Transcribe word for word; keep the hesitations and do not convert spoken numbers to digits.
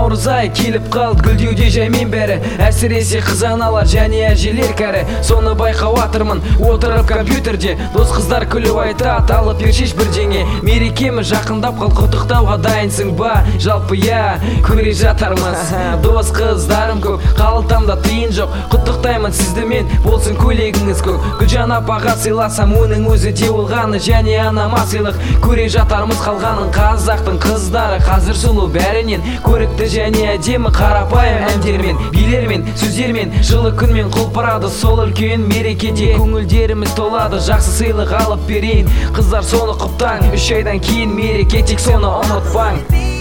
наурыз ай келіп қалды, гүлдеуде жаймен бәрі, әсіресе қыз аналар және әжелер кәрі. Соны байқап атырмын отырып компьютерде, дос қыздар күліп айтады, алып бер шеш бірдеңе. Мерекеміз жақындап қал, құттықтауға дайынсың ба? Жалпы я көре жатармыз, дос қыздарым көп, қалтамда тиын жоқ. Құттықтаймын сізді мен, болсын көйлегіңіз көк. Гүлжан апаға сыйласам, оның өзі де болғаны, және анама сыйлық. Көре жатармыз қалғанын, қазақтың қыздары қазір сұлу бәрінен көрікті және әдемі, қарапайым әндермен, билермен, сөздермен, жылы күнмен құлпырады. Сол үлкен мерекеде көңілдеріміз толады, жақсы сыйлық алып берейін. Қыздар соны құптаң, үш айдан кейін мереке, тек соны ұмытпаң.